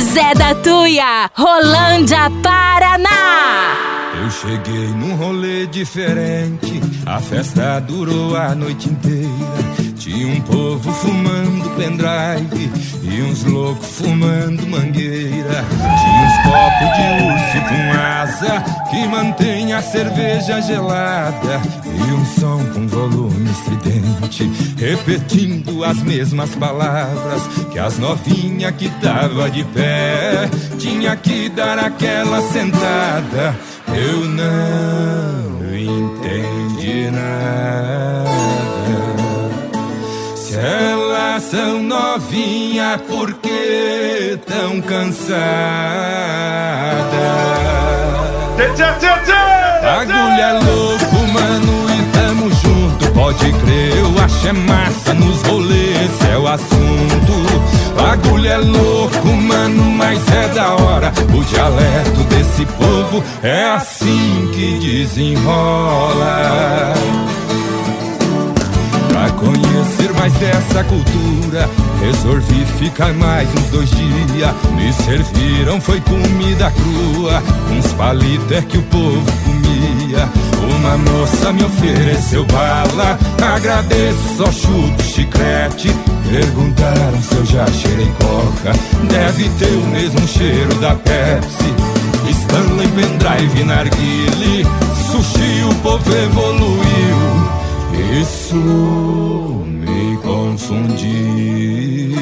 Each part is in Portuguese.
Zé da Tuia, Rolândia, Paraná. Eu cheguei num rolê diferente, a festa durou a noite inteira. Tinha um povo fumando pendrive e uns loucos fumando mangueira. Tinha uns copos de urso com asa que mantém a cerveja gelada e um som com volume estridente, repetindo as mesmas palavras que as novinhas que tava de pé tinha que dar aquela sentada. Eu não entendi nada. Se elas são novinhas, por que tão cansadas? Bagulho é louco, mano, e tamo junto. Pode crer, eu acho é massa nos rolês, é o assunto. Bagulho é louco, mano, mas é da hora. O dialeto desse povo é assim que desenrola. Pra conhecer mais dessa cultura, resolvi ficar mais uns 2 dias. Me serviram, foi comida crua, uns palitos é que o povo comia. Uma moça me ofereceu bala, agradeço, só chupo chiclete. Perguntaram se eu já cheirei coca, deve ter o mesmo cheiro da Pepsi. Stanley, pendrive, narguile, sushi, o povo evoluiu. Isso me confundiu.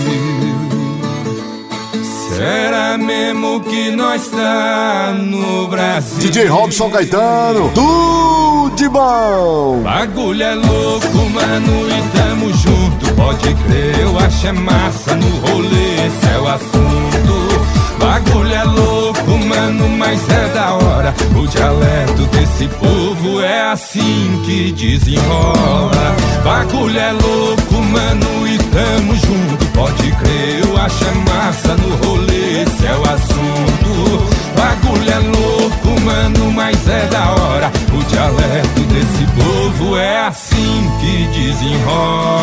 Será mesmo que nós tá no Brasil? DJ Robson Caetano, tudo de bom. Bagulho é louco, mano, e tamo junto. Pode crer, eu acho é massa no rolê, esse é o assunto. Bagulho é louco, mano, mas é da hora. O dialeto desse povo é assim que desenrola. Bagulho é louco, mano, e tamo junto. Pode crer, eu acho é massa no rolê, esse é o assunto. Bagulho é louco, mano, mas é da hora. O dialeto desse povo é assim que desenrola.